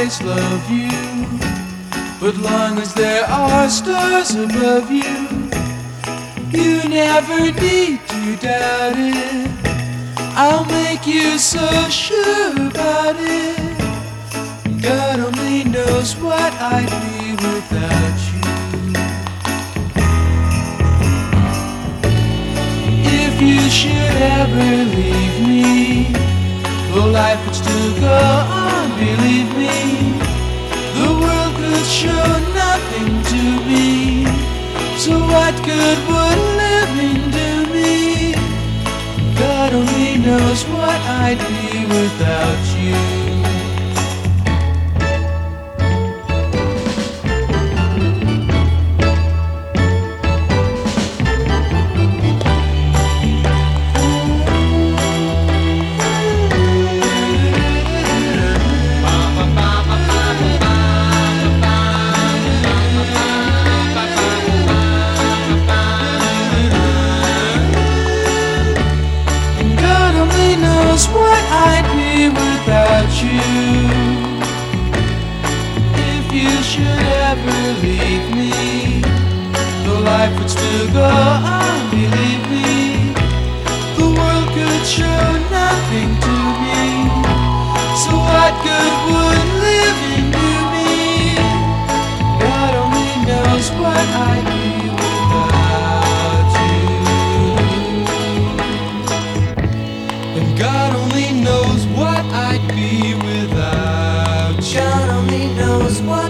always love you. But long as there are stars above you, you never need to doubt it. I'll make you so sure about it. God only knows what I'd be without you. If you should ever leave me, though life would still go on, believe me, the world could show nothing to me. So what good would living do me? God only knows what I'd be without you. What I'd be without you. If you should ever leave me, though life would still go on, believe me, the world could show nothing to me. So what good would living do me? God only knows what I'd be without you. And God only knows what I'd be without you. God only knows what